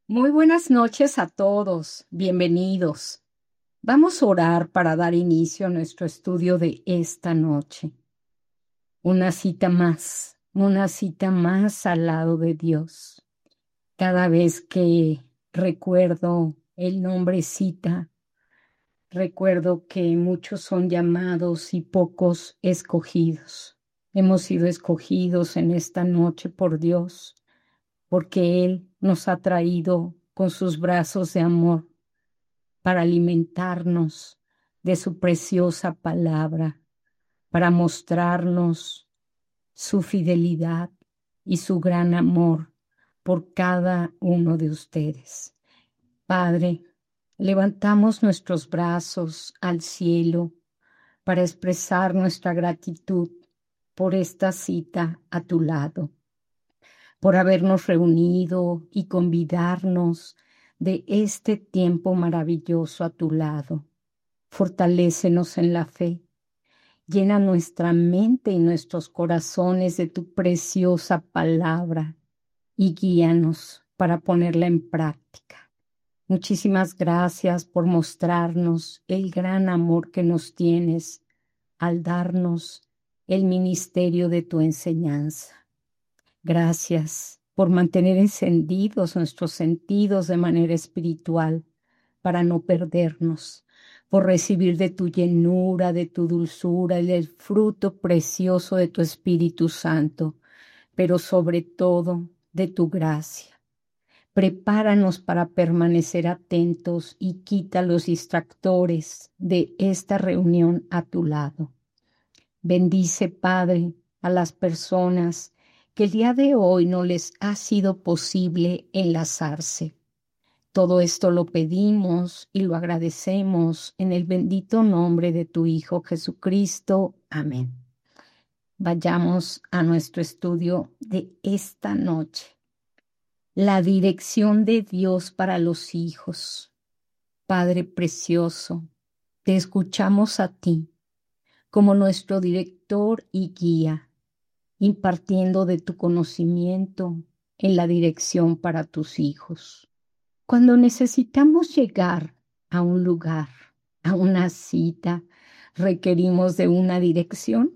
Muy buenas noches a todos, bienvenidos. Vamos a orar para dar inicio a nuestro estudio de esta noche. Una cita más al lado de Dios. Cada vez que recuerdo el nombre cita, recuerdo que muchos son llamados y pocos escogidos. Hemos sido escogidos en esta noche por Dios, porque Él nos ha traído con sus brazos de amor para alimentarnos de su preciosa palabra, para mostrarnos su fidelidad y su gran amor por cada uno de ustedes. Padre, levantamos nuestros brazos al cielo para expresar nuestra gratitud por esta cita a tu lado, por habernos reunido y convidarnos de este tiempo maravilloso a tu lado. Fortalécenos en la fe, llena nuestra mente y nuestros corazones de tu preciosa palabra y guíanos para ponerla en práctica. Muchísimas gracias por mostrarnos el gran amor que nos tienes al darnos el ministerio de tu enseñanza. Gracias por mantener encendidos nuestros sentidos de manera espiritual para no perdernos, por recibir de tu llenura, de tu dulzura y del fruto precioso de tu Espíritu Santo, pero sobre todo de tu gracia. Prepáranos para permanecer atentos y quita los distractores de esta reunión a tu lado. Bendice, Padre, a las personas que el día de hoy no les ha sido posible enlazarse. Todo esto lo pedimos y lo agradecemos en el bendito nombre de tu Hijo Jesucristo. Amén. Vayamos a nuestro estudio de esta noche. La dirección de Dios para los hijos. Padre precioso, te escuchamos a ti como nuestro director y guía, impartiendo de tu conocimiento en la dirección para tus hijos. Cuando necesitamos llegar a un lugar, a una cita, requerimos de una dirección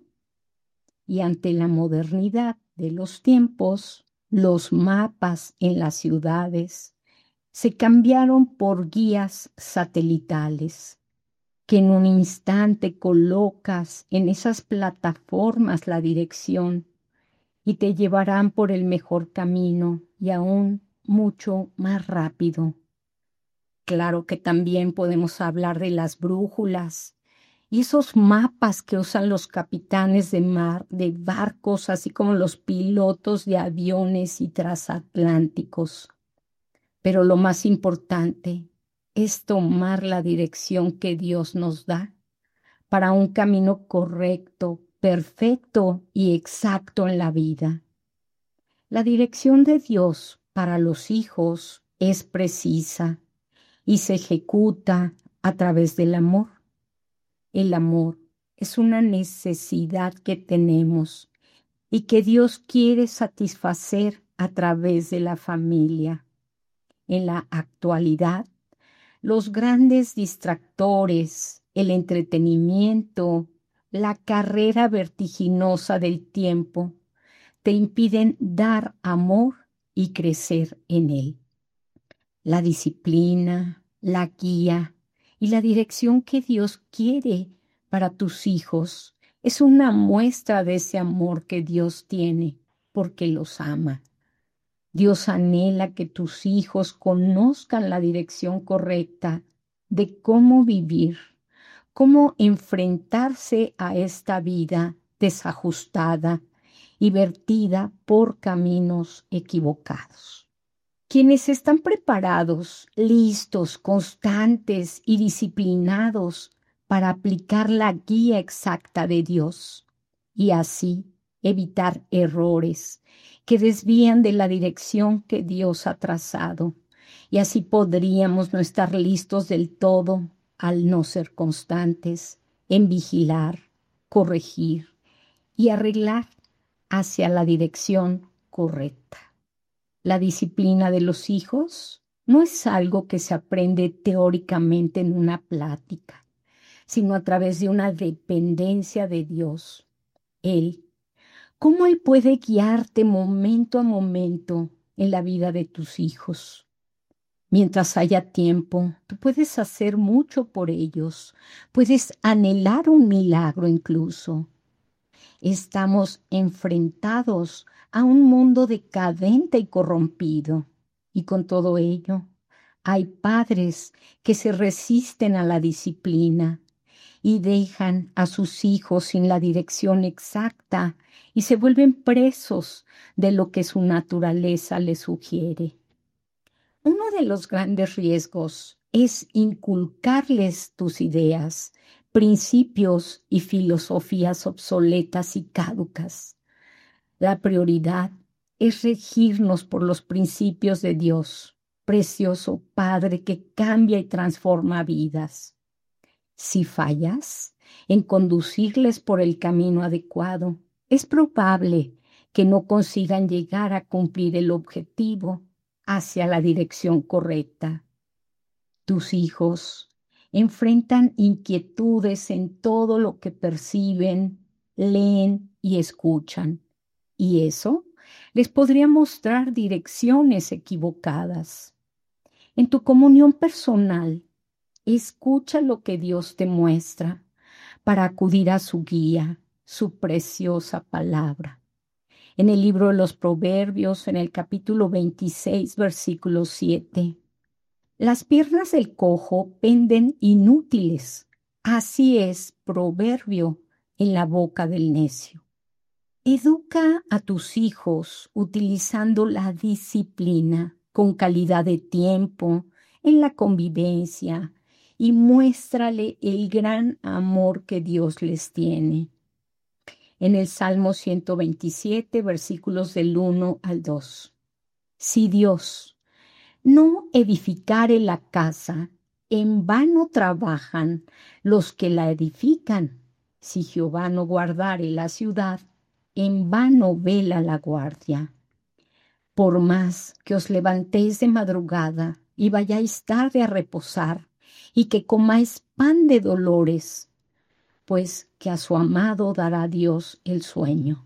y ante la modernidad de los tiempos, los mapas en las ciudades se cambiaron por guías satelitales que en un instante colocas en esas plataformas la dirección y te llevarán por el mejor camino y aún mucho más rápido. Claro que también podemos hablar de las brújulas y esos mapas que usan los capitanes de mar, de barcos, así como los pilotos de aviones y transatlánticos. Pero lo más importante es tomar la dirección que Dios nos da para un camino correcto, perfecto y exacto en la vida. La dirección de Dios para los hijos es precisa y se ejecuta a través del amor. El amor es una necesidad que tenemos y que Dios quiere satisfacer a través de la familia. En la actualidad, los grandes distractores, el entretenimiento, la carrera vertiginosa del tiempo, te impiden dar amor y crecer en él. La disciplina, la guía y la dirección que Dios quiere para tus hijos es una muestra de ese amor que Dios tiene porque los ama. Dios anhela que tus hijos conozcan la dirección correcta de cómo vivir, cómo enfrentarse a esta vida desajustada y vertida por caminos equivocados. Quienes están preparados, listos, constantes y disciplinados para aplicar la guía exacta de Dios y así evitar errores que desvían de la dirección que Dios ha trazado. Y así podríamos no estar listos del todo al no ser constantes en vigilar, corregir y arreglar hacia la dirección correcta. La disciplina de los hijos no es algo que se aprende teóricamente en una plática, sino a través de una dependencia de Dios. Él, cómo Él puede guiarte momento a momento en la vida de tus hijos. Mientras haya tiempo, tú puedes hacer mucho por ellos, puedes anhelar un milagro incluso. Estamos enfrentados a un mundo decadente y corrompido, y con todo ello, hay padres que se resisten a la disciplina y dejan a sus hijos sin la dirección exacta y se vuelven presos de lo que su naturaleza les sugiere. Uno de los grandes riesgos es inculcarles tus ideas, principios y filosofías obsoletas y caducas. La prioridad es regirnos por los principios de Dios, precioso Padre que cambia y transforma vidas. Si fallas en conducirles por el camino adecuado, es probable que no consigan llegar a cumplir el objetivo hacia la dirección correcta. Tus hijos enfrentan inquietudes en todo lo que perciben, leen y escuchan, y eso les podría mostrar direcciones equivocadas. En tu comunión personal, escucha lo que Dios te muestra para acudir a su guía, su preciosa palabra. En el libro de los Proverbios, en el capítulo 26, versículo 7, las piernas del cojo penden inútiles. Así es proverbio en la boca del necio. Educa a tus hijos utilizando la disciplina con calidad de tiempo en la convivencia y muéstrale el gran amor que Dios les tiene. En el Salmo 127, versículos del 1 al 2. Si Dios no edificare la casa, en vano trabajan los que la edifican. Si Jehová no guardare la ciudad, en vano vela la guardia. Por más que os levantéis de madrugada y vayáis tarde a reposar, y que comáis pan de dolores, pues que a su amado dará Dios el sueño.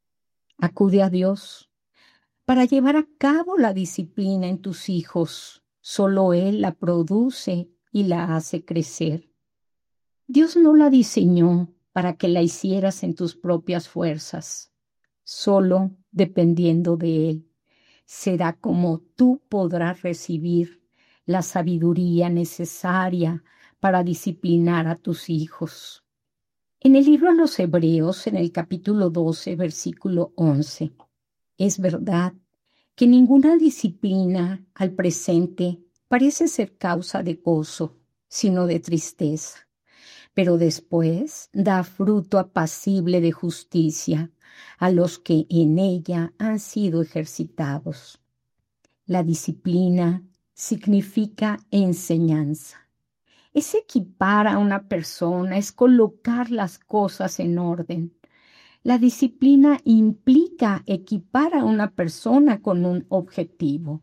Acude a Dios para llevar a cabo la disciplina en tus hijos. Solo Él la produce y la hace crecer. Dios no la diseñó para que la hicieras en tus propias fuerzas. Solo dependiendo de Él será como tú podrás recibir la sabiduría necesaria para disciplinar a tus hijos. En el libro de los Hebreos, en el capítulo 12, versículo 11, es verdad que ninguna disciplina al presente parece ser causa de gozo, sino de tristeza, pero después da fruto apacible de justicia a los que en ella han sido ejercitados. La disciplina significa enseñanza. Es equipar a una persona, es colocar las cosas en orden. La disciplina implica equipar a una persona con un objetivo.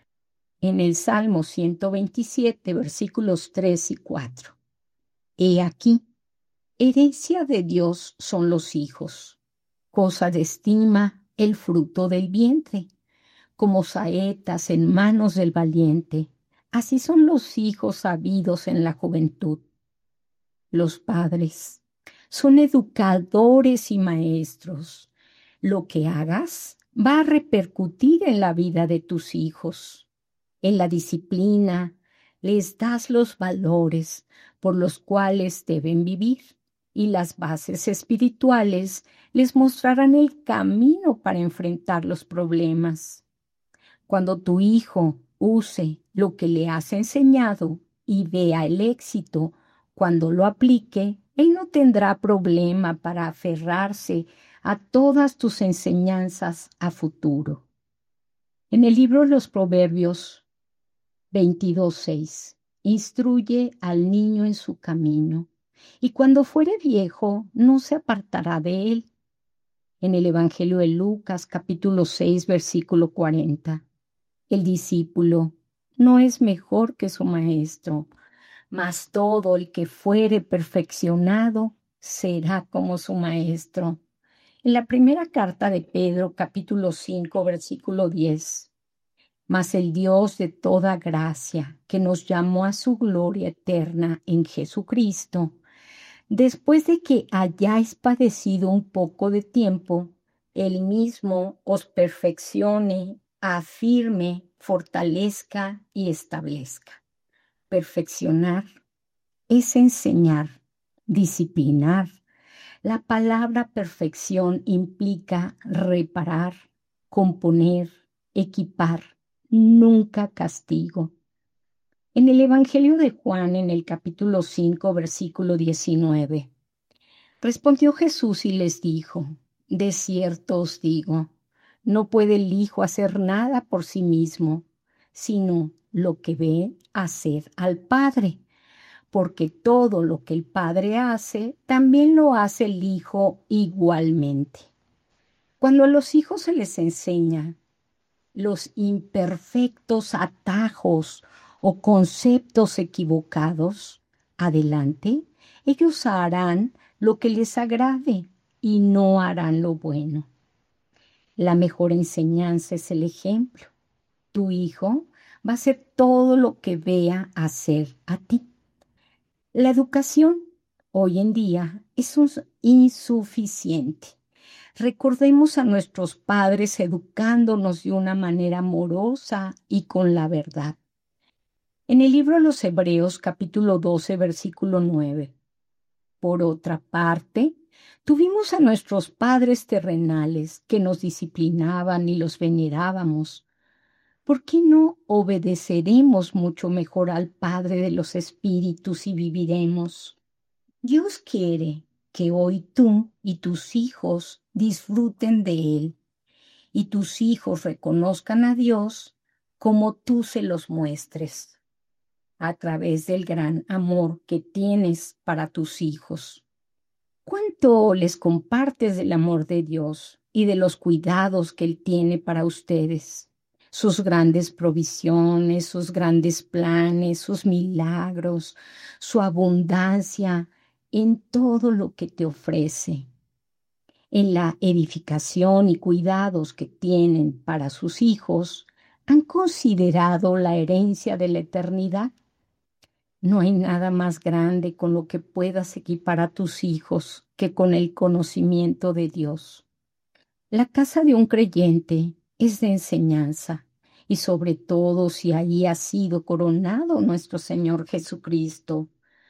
En el Salmo 127, versículos 3 y 4. He aquí, herencia de Dios son los hijos, cosa de estima el fruto del vientre, como saetas en manos del valiente. Así son los hijos habidos en la juventud. Los padres son educadores y maestros. Lo que hagas va a repercutir en la vida de tus hijos. En la disciplina les das los valores por los cuales deben vivir y las bases espirituales les mostrarán el camino para enfrentar los problemas. Cuando tu hijo use lo que le has enseñado y vea el éxito cuando lo aplique, él no tendrá problema para aferrarse a todas tus enseñanzas a futuro. En el libro de los Proverbios 22:6, instruye al niño en su camino, y cuando fuere viejo no se apartará de él. En el Evangelio de Lucas, capítulo 6, versículo 40, el discípulo no es mejor que su maestro, mas todo el que fuere perfeccionado será como su maestro. En la primera carta de Pedro, capítulo 5, versículo 10. Mas el Dios de toda gracia, que nos llamó a su gloria eterna en Jesucristo, después de que hayáis padecido un poco de tiempo, Él mismo os perfeccione, afirme, fortalezca y establezca. Perfeccionar es enseñar, disciplinar. La palabra perfección implica reparar, componer, equipar, nunca castigo. En el Evangelio de Juan, en el capítulo 5, versículo 19, respondió Jesús y les dijo: de cierto os digo, no puede el Hijo hacer nada por sí mismo, sino lo que ve hacer al Padre, porque todo lo que el Padre hace, también lo hace el Hijo igualmente. Cuando a los hijos se les enseña los imperfectos atajos o conceptos equivocados, adelante, ellos harán lo que les agrade y no harán lo bueno. La mejor enseñanza es el ejemplo. Tu hijo va a hacer todo lo que vea hacer a ti. La educación hoy en día es insuficiente. Recordemos a nuestros padres educándonos de una manera amorosa y con la verdad. En el libro de los Hebreos, capítulo 12, versículo 9. Por otra parte, tuvimos a nuestros padres terrenales que nos disciplinaban y los venerábamos. ¿Por qué no obedeceremos mucho mejor al Padre de los Espíritus y viviremos? Dios quiere que hoy tú y tus hijos disfruten de Él y tus hijos reconozcan a Dios como tú se los muestres, a través del gran amor que tienes para tus hijos. ¿Cuánto les compartes del amor de Dios y de los cuidados que Él tiene para ustedes? Sus grandes provisiones, sus grandes planes, sus milagros, su abundancia en todo lo que te ofrece, en la edificación y cuidados que tienen para sus hijos. ¿Han considerado la herencia de la eternidad? No hay nada más grande con lo que puedas equipar a tus hijos que con el conocimiento de Dios. La casa de un creyente es de enseñanza, y sobre todo si allí ha sido coronado nuestro Señor Jesucristo.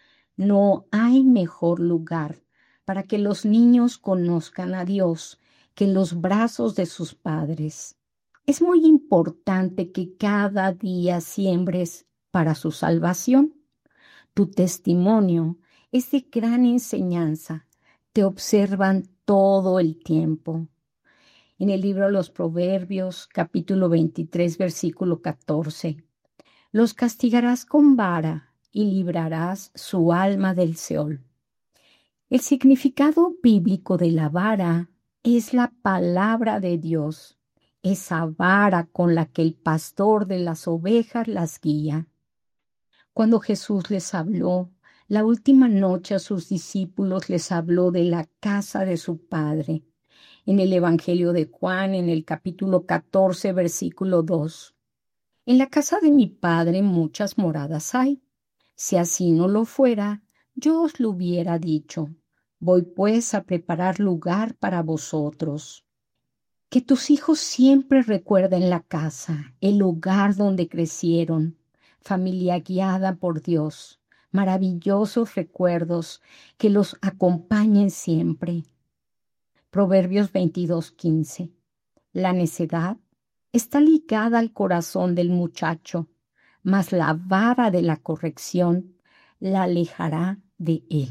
No hay mejor lugar para que los niños conozcan a Dios que en los brazos de sus padres. Es muy importante que cada día siembres para su salvación. Tu testimonio es de gran enseñanza. Te observan todo el tiempo. En el libro de los Proverbios, capítulo 23, versículo 14. Los castigarás con vara y librarás su alma del Seol. El significado bíblico de la vara es la palabra de Dios, esa vara con la que el pastor de las ovejas las guía. Cuando Jesús les habló, la última noche a sus discípulos les habló de la casa de su Padre. En el Evangelio de Juan, en el capítulo 14, versículo 2. En la casa de mi Padre muchas moradas hay. Si así no lo fuera, yo os lo hubiera dicho. Voy pues a preparar lugar para vosotros. Que tus hijos siempre recuerden la casa, el lugar donde crecieron, familia guiada por Dios, maravillosos recuerdos que los acompañen siempre. Proverbios 22:15. La necedad está ligada al corazón del muchacho, mas la vara de la corrección la alejará de él.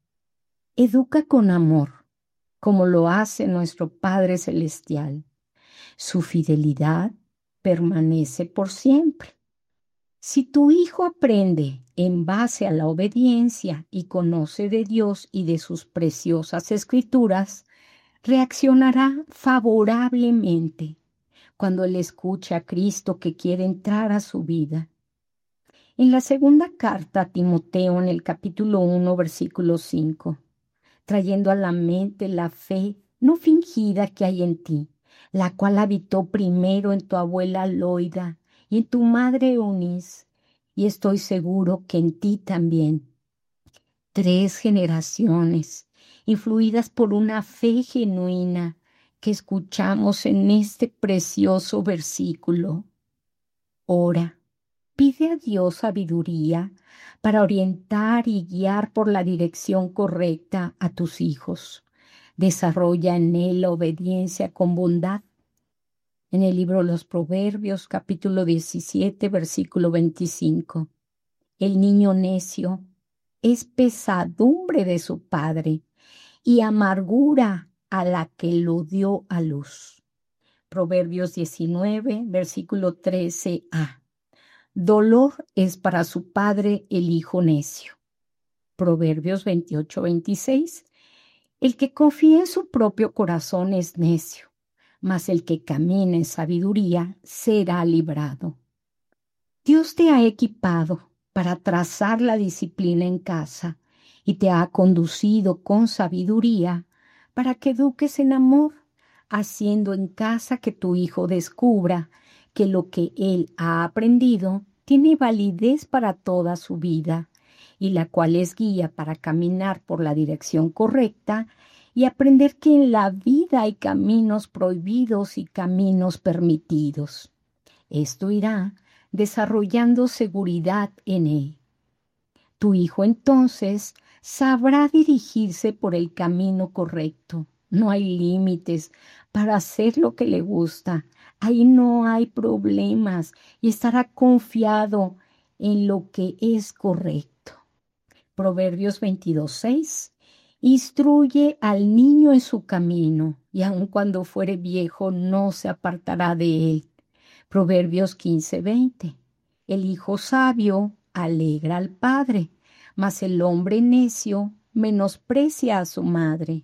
Educa con amor, como lo hace nuestro Padre Celestial. Su fidelidad permanece por siempre. Si tu hijo aprende en base a la obediencia y conoce de Dios y de sus preciosas escrituras, reaccionará favorablemente cuando él escuche a Cristo que quiere entrar a su vida. En la segunda carta a Timoteo, en el capítulo 1, versículo 5, trayendo a la mente la fe no fingida que hay en ti, la cual habitó primero en tu abuela Loida y en tu madre Eunice, y estoy seguro que en ti también. 3 generaciones, influidas por una fe genuina que escuchamos en este precioso versículo. Ora, pide a Dios sabiduría para orientar y guiar por la dirección correcta a tus hijos. Desarrolla en él la obediencia con bondad. En el libro de los Proverbios, capítulo 17, versículo 25. El niño necio es pesadumbre de su padre y amargura a la que lo dio a luz. Proverbios 19, versículo 13a. Dolor es para su padre el hijo necio. Proverbios 28, 26. El que confía en su propio corazón es necio, mas el que camina en sabiduría será librado. Dios te ha equipado para trazar la disciplina en casa y te ha conducido con sabiduría para que eduques en amor, haciendo en casa que tu hijo descubra que lo que él ha aprendido tiene validez para toda su vida y la cual es guía para caminar por la dirección correcta y aprender que en la vida hay caminos prohibidos y caminos permitidos. Esto irá desarrollando seguridad en él. Tu hijo entonces sabrá dirigirse por el camino correcto. No hay límites para hacer lo que le gusta. Ahí no hay problemas y estará confiado en lo que es correcto. Proverbios 22:6. Instruye al niño en su camino, y aun cuando fuere viejo no se apartará de él. Proverbios 15:20. El hijo sabio alegra al padre, mas el hombre necio menosprecia a su madre.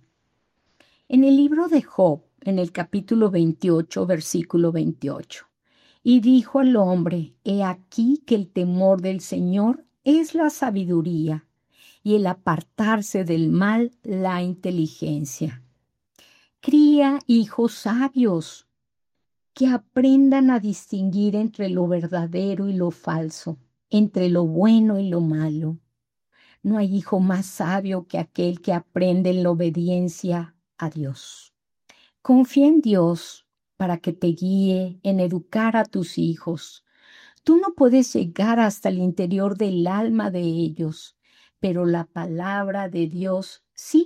En el libro de Job, en el capítulo 28, versículo 28. Y dijo al hombre: He aquí que el temor del Señor es la sabiduría, y el apartarse del mal la inteligencia. Cría hijos sabios que aprendan a distinguir entre lo verdadero y lo falso, entre lo bueno y lo malo. No hay hijo más sabio que aquel que aprende en la obediencia a Dios. Confía en Dios para que te guíe en educar a tus hijos. Tú no puedes llegar hasta el interior del alma de ellos, pero la palabra de Dios sí.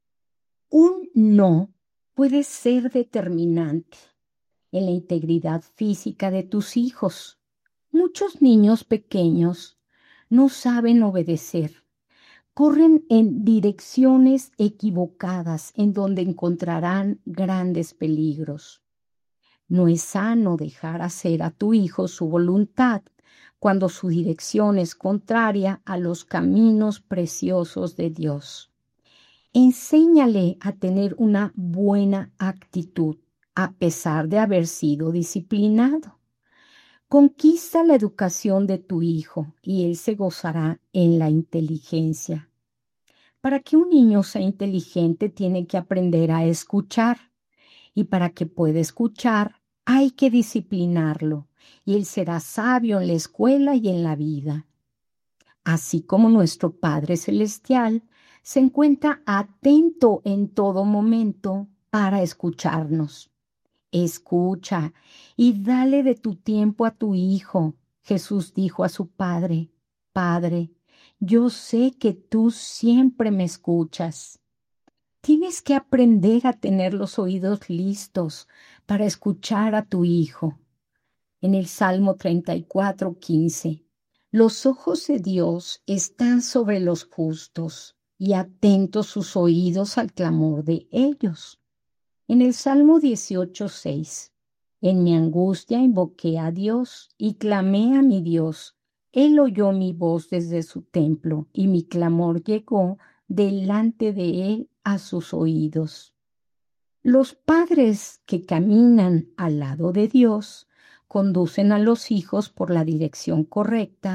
Un no puede ser determinante en la integridad física de tus hijos. Muchos niños pequeños no saben obedecer. Corren en direcciones equivocadas en donde encontrarán grandes peligros. No es sano dejar hacer a tu hijo su voluntad cuando su dirección es contraria a los caminos preciosos de Dios. Enséñale a tener una buena actitud a pesar de haber sido disciplinado. Conquista la educación de tu hijo y él se gozará en la inteligencia. Para que un niño sea inteligente tiene que aprender a escuchar, y para que pueda escuchar hay que disciplinarlo y él será sabio en la escuela y en la vida. Así como nuestro Padre Celestial se encuentra atento en todo momento para escucharnos. Escucha y dale de tu tiempo a tu hijo. Jesús dijo a su Padre: Padre, yo sé que tú siempre me escuchas. Tienes que aprender a tener los oídos listos para escuchar a tu hijo. En el Salmo 34:15, los ojos de Dios están sobre los justos y atentos sus oídos al clamor de ellos. En el Salmo 18:6, en mi angustia invoqué a Dios y clamé a mi Dios. Él oyó mi voz desde su templo y mi clamor llegó delante de él a sus oídos. Los padres que caminan al lado de Dios conducen a los hijos por la dirección correcta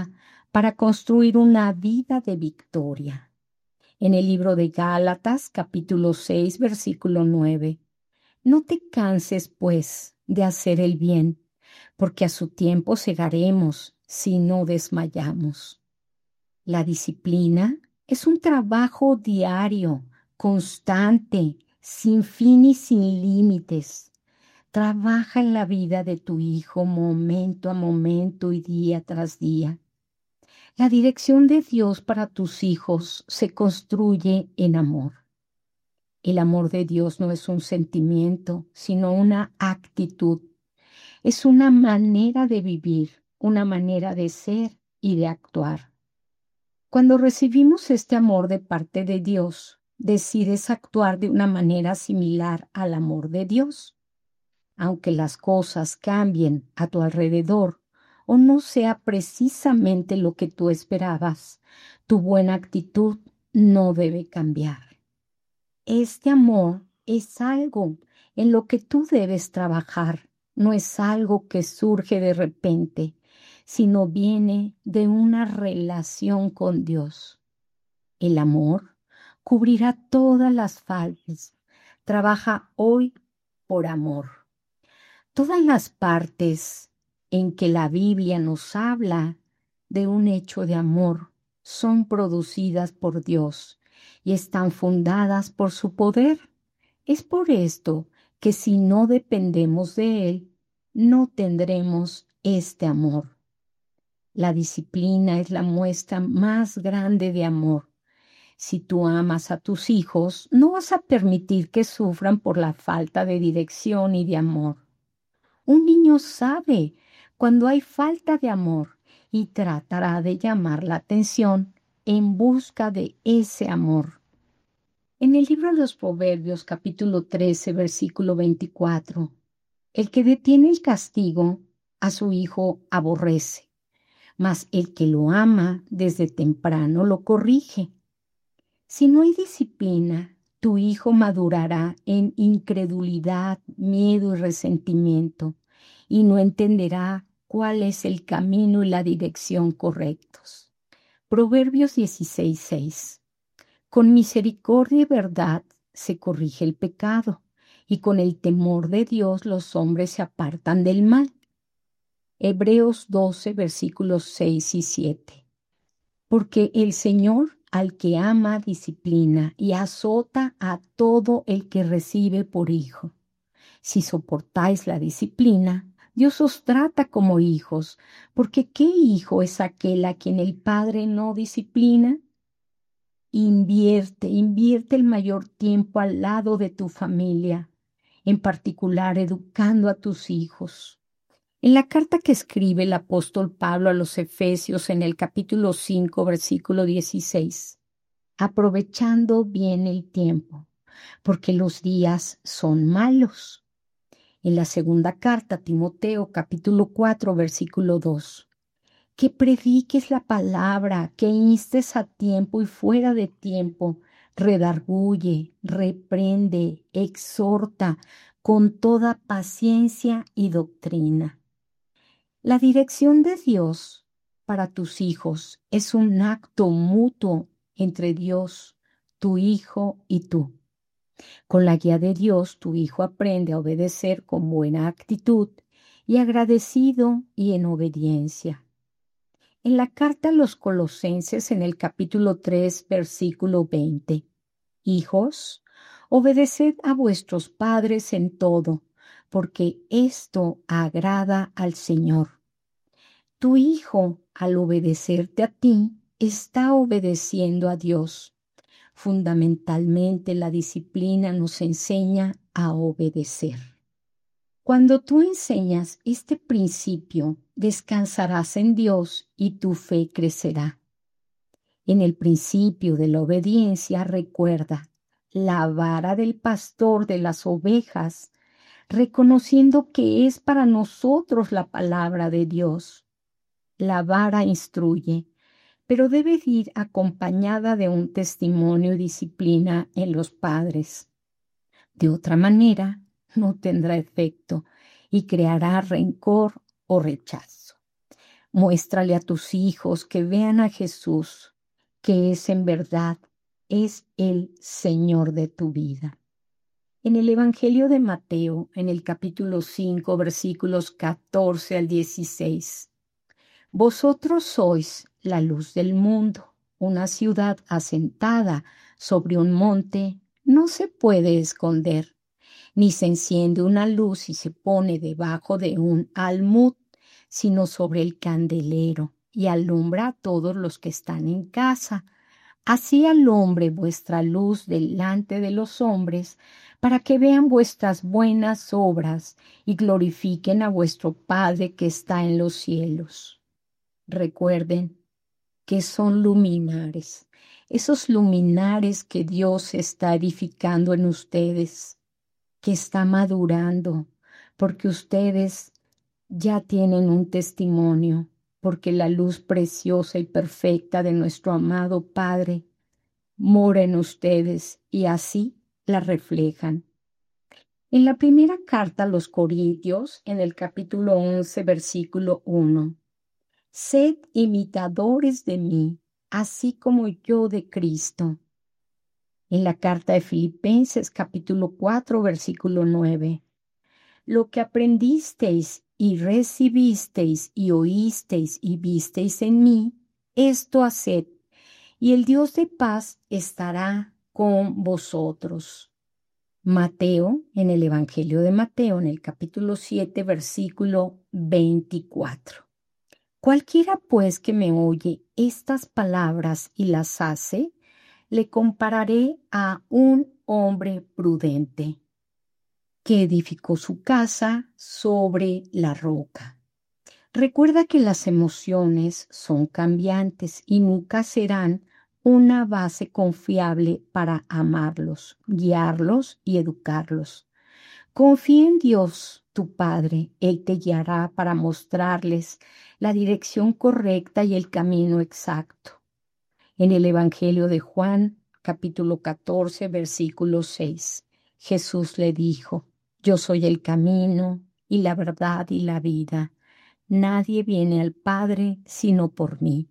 para construir una vida de victoria. En el libro de Gálatas, capítulo 6, versículo 9. No te canses, pues, de hacer el bien, porque a su tiempo segaremos si no desmayamos. La disciplina es un trabajo diario, constante, sin fin y sin límites. Trabaja en la vida de tu hijo momento a momento y día tras día. La dirección de Dios para tus hijos se construye en amor. El amor de Dios no es un sentimiento, sino una actitud. Es una manera de vivir, una manera de ser y de actuar. Cuando recibimos este amor de parte de Dios, decides actuar de una manera similar al amor de Dios. Aunque las cosas cambien a tu alrededor o no sea precisamente lo que tú esperabas, tu buena actitud no debe cambiar. Este amor es algo en lo que tú debes trabajar, no es algo que surge de repente, sino viene de una relación con Dios. El amor cubrirá todas las faltas. Trabaja hoy por amor. Todas las partes en que la Biblia nos habla de un hecho de amor son producidas por Dios y están fundadas por su poder. Es por esto que si no dependemos de Él, no tendremos este amor. La disciplina es la muestra más grande de amor. Si tú amas a tus hijos, no vas a permitir que sufran por la falta de dirección y de amor. Un niño sabe cuando hay falta de amor y tratará de llamar la atención en busca de ese amor. En el libro de los Proverbios, capítulo 13, versículo 24, el que detiene el castigo a su hijo aborrece, mas el que lo ama desde temprano lo corrige. Si no hay disciplina, tu hijo madurará en incredulidad, miedo y resentimiento, y no entenderá cuál es el camino y la dirección correctos. Proverbios 16:6. Con misericordia y verdad se corrige el pecado, y con el temor de Dios los hombres se apartan del mal. Hebreos 12, versículos 6 y 7. Porque el Señor al que ama disciplina y azota a todo el que recibe por hijo. Si soportáis la disciplina, Dios os trata como hijos, porque ¿qué hijo es aquel a quien el Padre no disciplina? Invierte el mayor tiempo al lado de tu familia, en particular educando a tus hijos. En la carta que escribe el apóstol Pablo a los Efesios en el capítulo 5, versículo 16, aprovechando bien el tiempo, porque los días son malos. En la segunda carta a Timoteo, capítulo 4, versículo 2, que prediques la palabra, que instes a tiempo y fuera de tiempo, redarguye, reprende, exhorta con toda paciencia y doctrina. La dirección de Dios para tus hijos es un acto mutuo entre Dios, tu hijo y tú. Con la guía de Dios, tu hijo aprende a obedecer con buena actitud y agradecido y en obediencia. En la carta a los Colosenses, en el capítulo 3, versículo 20, hijos, obedeced a vuestros padres en todo, porque esto agrada al Señor. Tu hijo, al obedecerte a ti, está obedeciendo a Dios. Fundamentalmente, la disciplina nos enseña a obedecer. Cuando tú enseñas este principio, descansarás en Dios y tu fe crecerá. En el principio de la obediencia, recuerda la vara del pastor de las ovejas, reconociendo que es para nosotros la palabra de Dios. La vara instruye, pero debe ir acompañada de un testimonio y disciplina en los padres. De otra manera, no tendrá efecto y creará rencor o rechazo. Muéstrale a tus hijos que vean a Jesús, que es en verdad, es el Señor de tu vida. En el Evangelio de Mateo, en el capítulo 5, versículos 14 al 16, vosotros sois la luz del mundo. Una ciudad asentada sobre un monte no se puede esconder, ni se enciende una luz y se pone debajo de un almud, sino sobre el candelero, y alumbra a todos los que están en casa. Así alumbre vuestra luz delante de los hombres, para que vean vuestras buenas obras y glorifiquen a vuestro Padre que está en los cielos. Recuerden que son luminares, esos luminares que Dios está edificando en ustedes, que está madurando, porque ustedes ya tienen un testimonio, porque la luz preciosa y perfecta de nuestro amado Padre mora en ustedes y así la reflejan. En la primera carta a los Corintios, en el capítulo 11, versículo 1, sed imitadores de mí, así como yo de Cristo. En la carta de Filipenses, capítulo 4, versículo 9, lo que aprendisteis y recibisteis y oísteis y visteis en mí, esto haced, y el Dios de paz estará con vosotros. Mateo, en el Evangelio de Mateo, en el capítulo 7, versículo 24. Cualquiera pues que me oye estas palabras y las hace, le compararé a un hombre prudente que edificó su casa sobre la roca. Recuerda que las emociones son cambiantes y nunca serán una base confiable para amarlos, guiarlos y educarlos. Confía en Dios, tu Padre. Él te guiará para mostrarles la dirección correcta y el camino exacto. En el Evangelio de Juan, capítulo 14, versículo 6, Jesús le dijo, yo soy el camino y la verdad y la vida. Nadie viene al Padre sino por mí.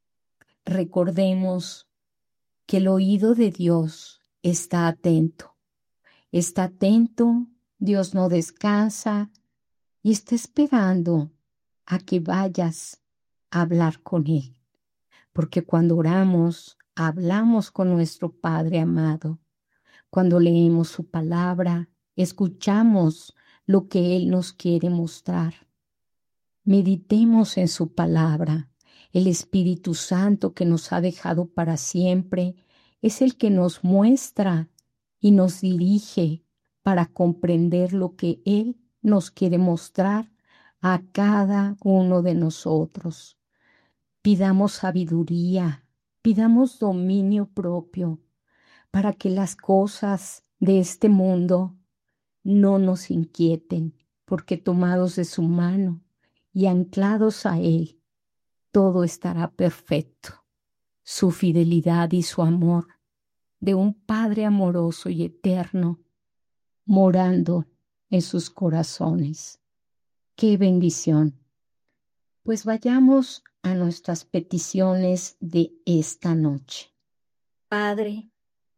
Recordemos que el oído de Dios está atento. Está atento, Dios no descansa y está esperando a que vayas a hablar con Él. Porque cuando oramos, hablamos con nuestro Padre amado. Cuando leemos su palabra, escuchamos lo que Él nos quiere mostrar. Meditemos en su palabra. El Espíritu Santo que nos ha dejado para siempre es el que nos muestra y nos dirige para comprender lo que Él nos quiere mostrar a cada uno de nosotros. Pidamos sabiduría, pidamos dominio propio para que las cosas de este mundo no nos inquieten, porque tomados de su mano y anclados a Él, todo estará perfecto. Su fidelidad y su amor de un Padre amoroso y eterno morando en sus corazones. ¡Qué bendición! Pues vayamos a nuestras peticiones de esta noche. Padre,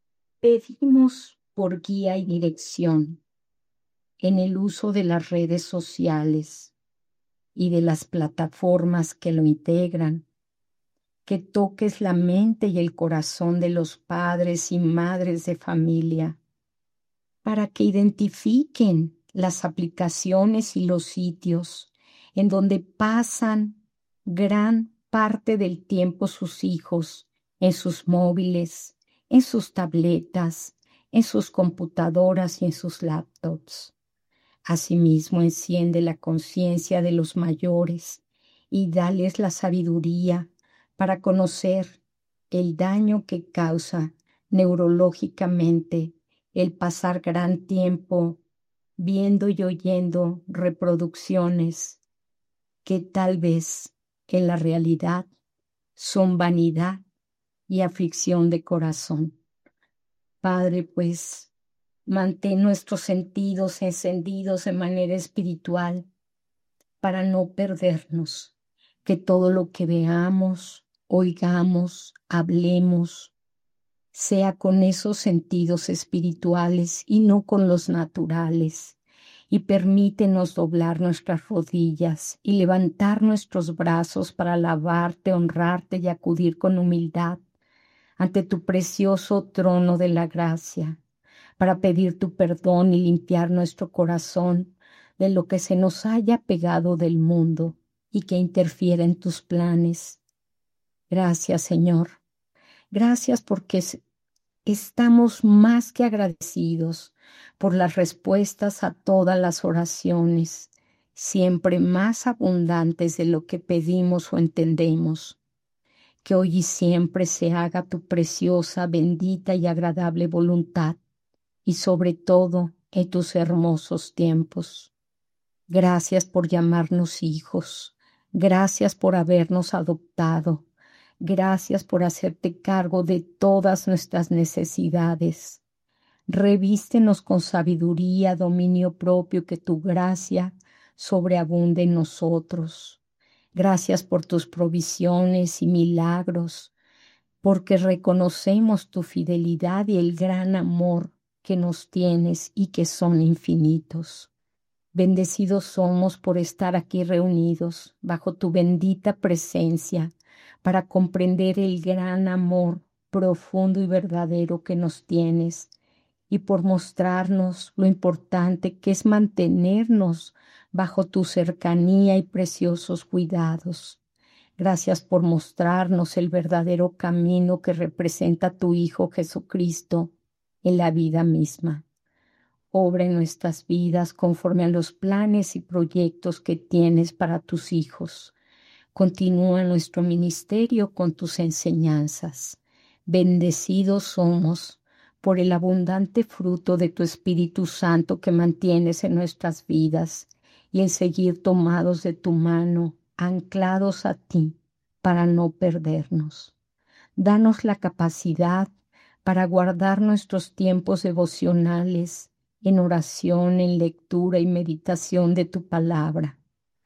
pedimos por guía y dirección en el uso de las redes sociales y de las plataformas que lo integran, que toques la mente y el corazón de los padres y madres de familia para que identifiquen las aplicaciones y los sitios en donde pasan gran parte del tiempo sus hijos, en sus móviles, en sus tabletas, en sus computadoras y en sus laptops. Asimismo, enciende la conciencia de los mayores y dales la sabiduría para conocer el daño que causa neurológicamente el pasar gran tiempo viendo y oyendo reproducciones que tal vez en la realidad son vanidad y aflicción de corazón. Padre, pues, mantén nuestros sentidos encendidos de manera espiritual para no perdernos. que todo lo que veamos, oigamos, hablemos, sea con esos sentidos espirituales y no con los naturales. Y permítenos doblar nuestras rodillas y levantar nuestros brazos para alabarte, honrarte y acudir con humildad ante tu precioso trono de la gracia, para pedir tu perdón y limpiar nuestro corazón de lo que se nos haya pegado del mundo y que interfiere en tus planes. Gracias, Señor. Gracias porque estamos más que agradecidos por las respuestas a todas las oraciones, siempre más abundantes de lo que pedimos o entendemos. Que hoy y siempre se haga tu preciosa, bendita y agradable voluntad, y sobre todo en tus hermosos tiempos. Gracias por llamarnos hijos. Gracias por habernos adoptado. Gracias por hacerte cargo de todas nuestras necesidades. Revístenos con sabiduría, dominio propio, que tu gracia sobreabunde en nosotros. Gracias por tus provisiones y milagros, porque reconocemos tu fidelidad y el gran amor que nos tienes y que son infinitos. Bendecidos somos por estar aquí reunidos bajo tu bendita presencia para comprender el gran amor profundo y verdadero que nos tienes y por mostrarnos lo importante que es mantenernos bajo tu cercanía y preciosos cuidados. Gracias por mostrarnos el verdadero camino que representa tu Hijo Jesucristo en la vida misma. Obra en nuestras vidas conforme a los planes y proyectos que tienes para tus hijos. Continúa nuestro ministerio con tus enseñanzas. Bendecidos somos por el abundante fruto de tu Espíritu Santo que mantienes en nuestras vidas y en seguir tomados de tu mano, anclados a ti, para no perdernos. Danos la capacidad para guardar nuestros tiempos devocionales en oración, en lectura y meditación de tu palabra.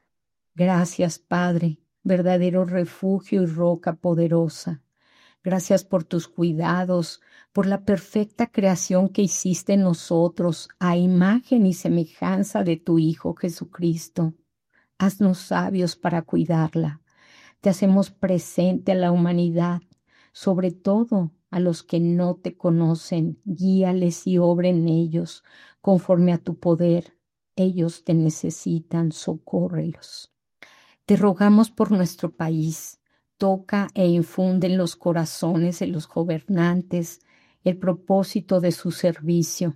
Gracias, Padre, verdadero refugio y roca poderosa. Gracias por tus cuidados, por la perfecta creación que hiciste en nosotros, a imagen y semejanza de tu Hijo Jesucristo. Haznos sabios para cuidarla. Te hacemos presente a la humanidad, sobre todo a los que no te conocen. Guíales y obra en ellos conforme a tu poder. Ellos te necesitan, socórrelos. Te rogamos por nuestro país. Toca e infunde en los corazones de los gobernantes el propósito de su servicio.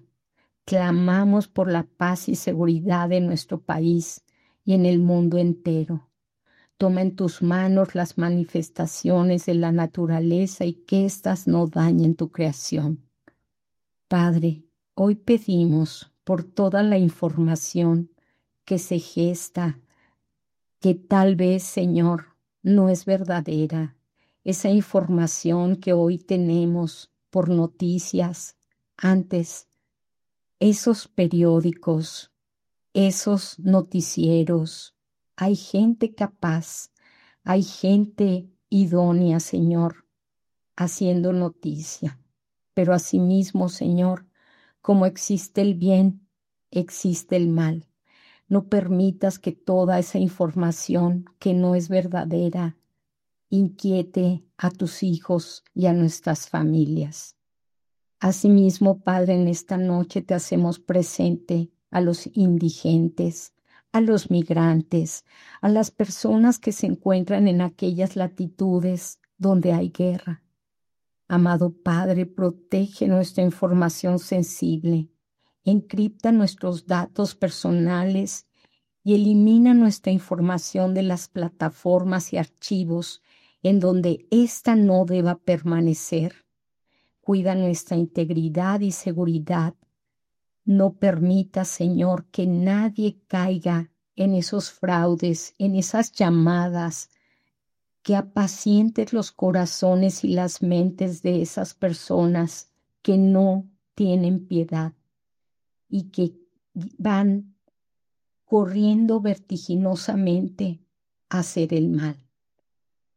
Clamamos por la paz y seguridad en nuestro país y en el mundo entero. Toma en tus manos las manifestaciones de la naturaleza y que éstas no dañen tu creación. Padre, hoy pedimos por toda la información que se gesta, que tal vez, Señor, no es verdadera. Esa información que hoy tenemos por noticias, antes, esos periódicos, esos noticieros, hay gente capaz, hay gente idónea, Señor, haciendo noticia. Pero asimismo, Señor, como existe el bien, existe el mal. No permitas que toda esa información que no es verdadera inquiete a tus hijos y a nuestras familias. Asimismo, Padre, en esta noche te hacemos presente a los indigentes, a los migrantes, a las personas que se encuentran en aquellas latitudes donde hay guerra. Amado Padre, protege nuestra información sensible, encripta nuestros datos personales y elimina nuestra información de las plataformas y archivos en donde ésta no deba permanecer. Cuida nuestra integridad y seguridad. No permita, Señor, que nadie caiga en esos fraudes, en esas llamadas, que apacientes los corazones y las mentes de esas personas que no tienen piedad y que van corriendo vertiginosamente a hacer el mal.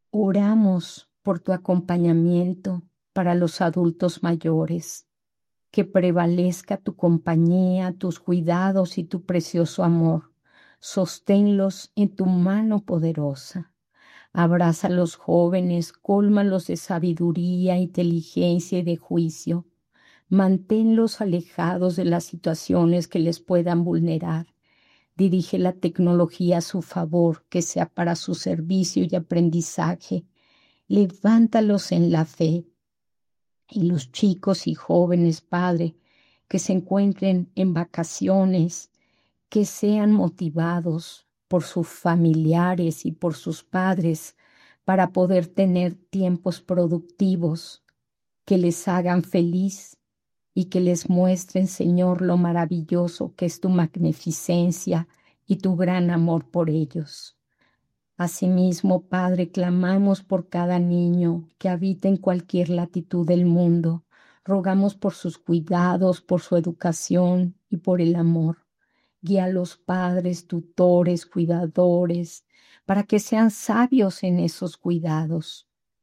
Oramos por tu acompañamiento para los adultos mayores, que prevalezca tu compañía, tus cuidados y tu precioso amor. Sosténlos en tu mano poderosa. Abraza a los jóvenes, cólmalos de sabiduría, inteligencia y de juicio. Manténlos alejados de las situaciones que les puedan vulnerar. Dirige la tecnología a su favor, que sea para su servicio y aprendizaje. Levántalos en la fe. Y los chicos y jóvenes, Padre, que se encuentren en vacaciones, que sean motivados por sus familiares y por sus padres para poder tener tiempos productivos que les hagan feliz y que les muestren, Señor, lo maravilloso que es tu magnificencia y tu gran amor por ellos. Asimismo, Padre, clamamos por cada niño que habita en cualquier latitud del mundo. Rogamos por sus cuidados, por su educación y por el amor. Guía a los padres, tutores, cuidadores, para que sean sabios en esos cuidados.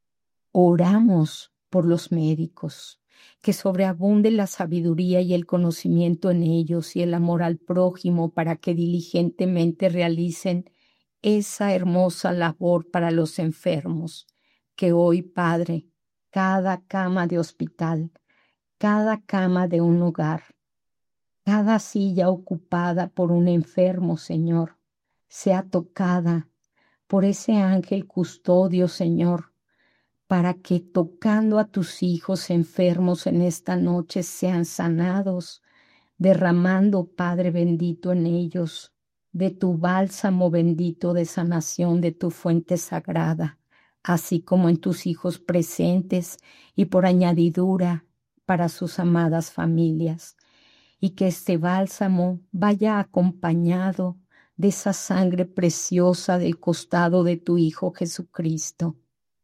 Oramos por los médicos, que sobreabunde la sabiduría y el conocimiento en ellos y el amor al prójimo para que diligentemente realicen esa hermosa labor para los enfermos, que hoy, Padre, cada cama de hospital, cada cama de un hogar, cada silla ocupada por un enfermo, Señor, sea tocada por ese ángel custodio, Señor, para que tocando a tus hijos enfermos en esta noche sean sanados, derramando, Padre bendito, en ellos de tu bálsamo bendito de sanación, de tu fuente sagrada, así como en tus hijos presentes y por añadidura para sus amadas familias, y que este bálsamo vaya acompañado de esa sangre preciosa del costado de tu Hijo Jesucristo.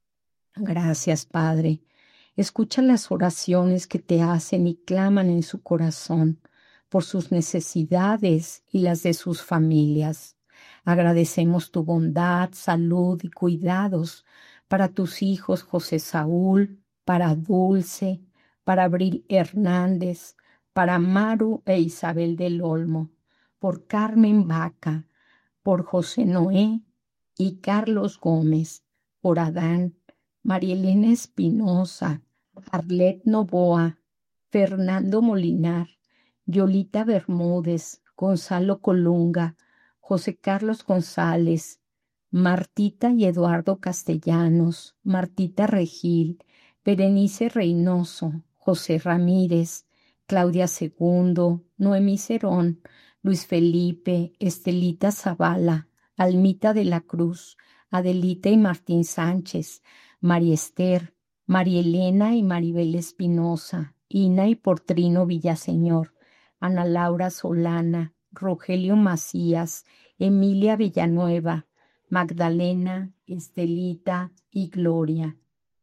Gracias, Padre. Escucha las oraciones que te hacen y claman en su corazón por sus necesidades y las de sus familias. Agradecemos tu bondad, salud y cuidados para tus hijos José Saúl, para Dulce, para Abril Hernández, para Maru e Isabel del Olmo, por Carmen Vaca, por José Noé y Carlos Gómez, por Adán, Marielena Espinosa, Arlet Novoa, Fernando Molinar, Yolita Bermúdez, Gonzalo Colunga, José Carlos González, Martita y Eduardo Castellanos, Martita Regil, Berenice Reynoso, José Ramírez, Claudia Segundo, Noemí Cerón, Luis Felipe, Estelita Zavala, Almita de la Cruz, Adelita y Martín Sánchez, María Esther, María Elena y Maribel Espinosa, Ina y Portrino Villaseñor, Ana Laura Solana, Rogelio Macías, Emilia Villanueva, Magdalena, Estelita y Gloria,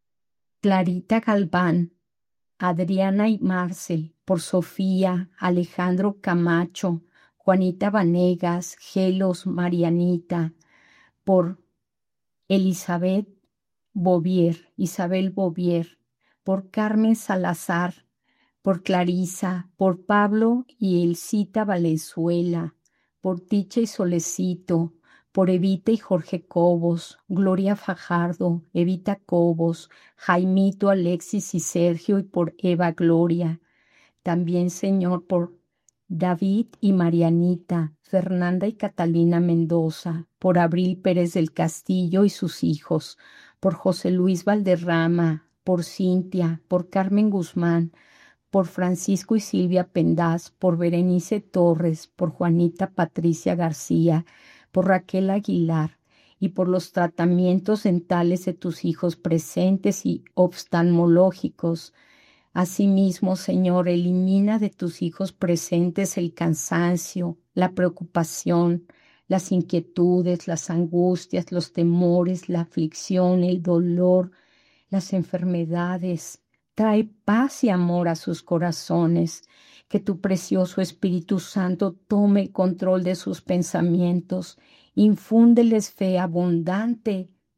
Clarita Galván, Adriana y Marcel, por Sofía, Alejandro Camacho, Juanita Vanegas, Gelos, Marianita, por Elizabeth Bovier, Isabel Bovier, por Carmen Salazar, por Clarisa, por Pablo y Elcita Valenzuela, por Ticha y Solecito, por Evita y Jorge Cobos, Gloria Fajardo, Evita Cobos, Jaimito, Alexis y Sergio, y por Eva Gloria. También, Señor, por David y Marianita, Fernanda y Catalina Mendoza, por Abril Pérez del Castillo y sus hijos, por José Luis Valderrama, por Cintia, por Carmen Guzmán, por Francisco y Silvia Pendaz, por Berenice Torres, por Juanita Patricia García, por Raquel Aguilar, y por los tratamientos dentales de tus hijos presentes y oftalmológicos. Asimismo, Señor, elimina de tus hijos presentes el cansancio, la preocupación, las inquietudes, las angustias, los temores, la aflicción, el dolor, las enfermedades. Trae paz y amor a sus corazones. Que tu precioso Espíritu Santo tome el control de sus pensamientos. Infúndeles fe abundante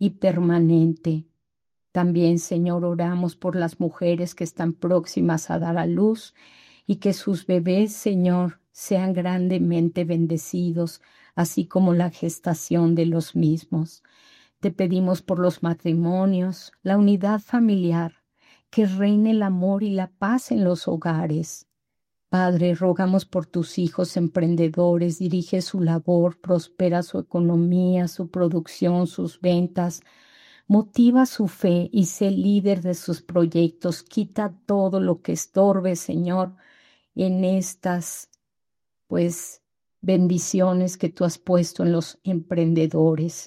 y permanente. También, Señor, oramos por las mujeres que están próximas a dar a luz y que sus bebés, Señor, sean grandemente bendecidos, así como la gestación de los mismos. Te pedimos por los matrimonios, la unidad familiar, que reine el amor y la paz en los hogares. Padre, rogamos por tus hijos emprendedores, dirige su labor, prospera su economía, su producción, sus ventas, motiva su fe y sé líder de sus proyectos. Quita todo lo que estorbe, Señor, en estas, pues, bendiciones que tú has puesto en los emprendedores.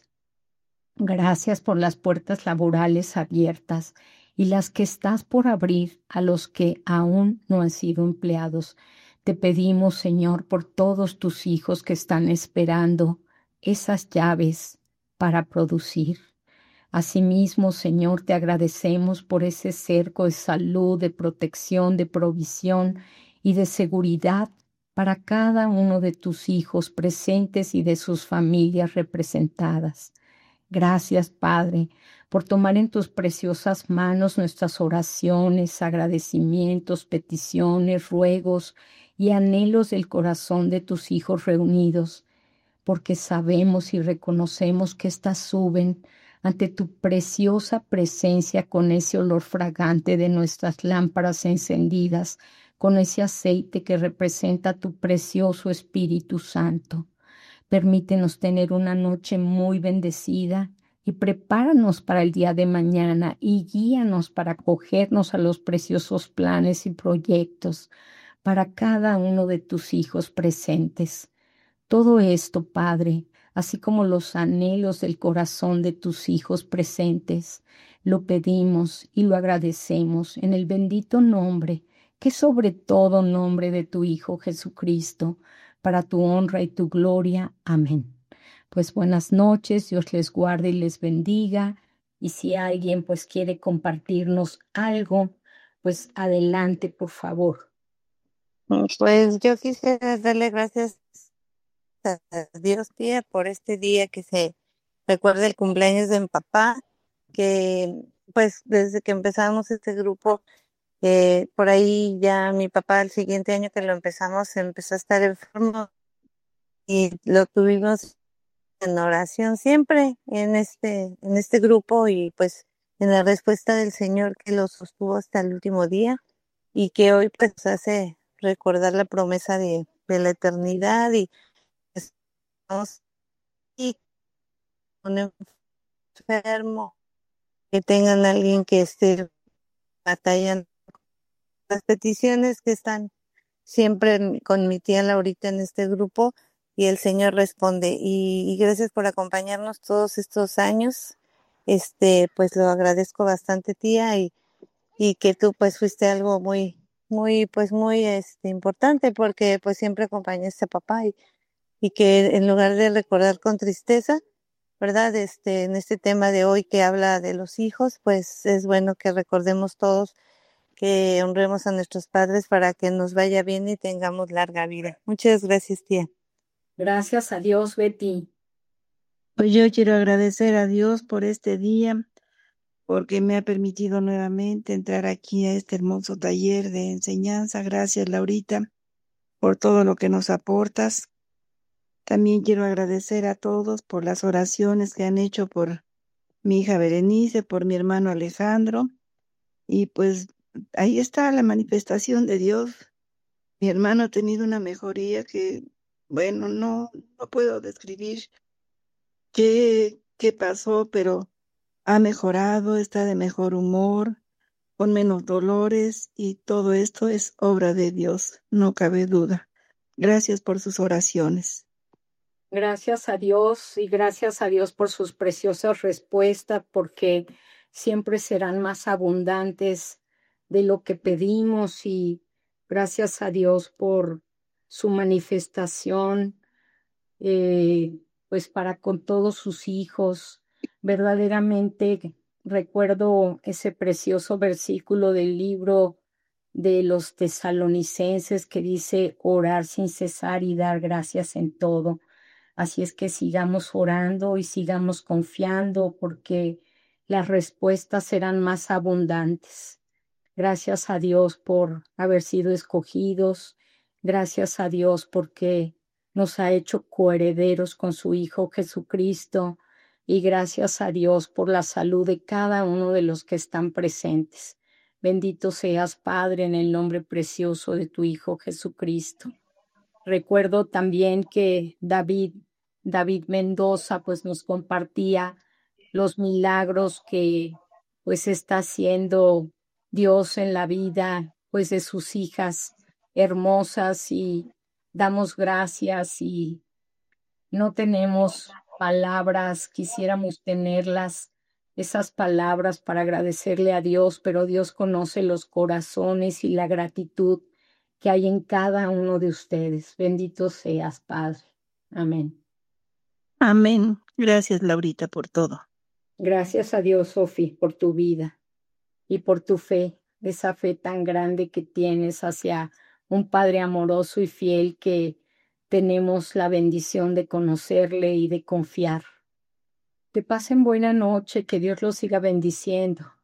Gracias por las puertas laborales abiertas y las que estás por abrir a los que aún no han sido empleados. Te pedimos, Señor, por todos tus hijos que están esperando esas llaves para producir. Asimismo, Señor, te agradecemos por ese cerco de salud, de protección, de provisión y de seguridad para cada uno de tus hijos presentes y de sus familias representadas. Gracias, Padre, por tomar en tus preciosas manos nuestras oraciones, agradecimientos, peticiones, ruegos y anhelos del corazón de tus hijos reunidos, porque sabemos y reconocemos que éstas suben ante tu preciosa presencia con ese olor fragante de nuestras lámparas encendidas, con ese aceite que representa tu precioso Espíritu Santo. Permítenos tener una noche muy bendecida y prepáranos para el día de mañana y guíanos para acogernos a los preciosos planes y proyectos para cada uno de tus hijos presentes. Todo esto, Padre, así como los anhelos del corazón de tus hijos presentes, lo pedimos y lo agradecemos en el bendito nombre, que es sobre todo nombre de tu Hijo Jesucristo, para tu honra y tu gloria. Amén. Pues buenas noches, Dios les guarde y les bendiga. Y si alguien pues quiere compartirnos algo, pues adelante, por favor. Pues yo quisiera darle gracias a Dios, tía, por este día que se recuerda el cumpleaños de mi papá, que pues desde que empezamos este grupo, por ahí ya mi papá el siguiente año que lo empezamos empezó a estar enfermo y lo tuvimos en oración siempre en este grupo y pues en la respuesta del Señor que lo sostuvo hasta el último día y que hoy pues hace recordar la promesa de la eternidad y estamos aquí con un enfermo, que tengan a alguien que esté batallando las peticiones que están siempre con mi tía Laurita en este grupo y el Señor responde. Y gracias por acompañarnos todos estos años. Pues lo agradezco bastante, tía, y que tú pues fuiste algo muy importante porque pues siempre acompañaste a papá y que en lugar de recordar con tristeza, ¿verdad? En este tema de hoy que habla de los hijos, pues es bueno que recordemos todos que honremos a nuestros padres para que nos vaya bien y tengamos larga vida. Muchas gracias, tía. Gracias a Dios, Betty. Pues yo quiero agradecer a Dios por este día, porque me ha permitido nuevamente entrar aquí a este hermoso taller de enseñanza. Gracias, Laurita, por todo lo que nos aportas. También quiero agradecer a todos por las oraciones que han hecho por mi hija Berenice, por mi hermano Alejandro. Y pues ahí está la manifestación de Dios. Mi hermano ha tenido una mejoría que, bueno, no puedo describir qué pasó, pero ha mejorado, está de mejor humor, con menos dolores y todo esto es obra de Dios, no cabe duda. Gracias por sus oraciones. Gracias a Dios y gracias a Dios por sus preciosas respuestas, porque siempre serán más abundantes de lo que pedimos y gracias a Dios por su manifestación, pues para con todos sus hijos. Verdaderamente recuerdo ese precioso versículo del libro de los Tesalonicenses que dice orar sin cesar y dar gracias en todo. Así es que sigamos orando y sigamos confiando porque las respuestas serán más abundantes. Gracias a Dios por haber sido escogidos. Gracias a Dios porque nos ha hecho coherederos con su Hijo Jesucristo. Y gracias a Dios por la salud de cada uno de los que están presentes. Bendito seas, Padre, en el nombre precioso de tu Hijo Jesucristo. Recuerdo también que David Mendoza, pues nos compartía los milagros que pues está haciendo Dios en la vida, pues de sus hijas hermosas, y damos gracias y no tenemos palabras, quisiéramos tenerlas, esas palabras para agradecerle a Dios, pero Dios conoce los corazones y la gratitud que hay en cada uno de ustedes. Bendito seas, Padre. Amén. Amén. Gracias, Laurita, por todo. Gracias a Dios, Sofi, por tu vida y por tu fe, esa fe tan grande que tienes hacia un Padre amoroso y fiel que tenemos la bendición de conocerle y de confiar. Que pasen buena noche, que Dios los siga bendiciendo.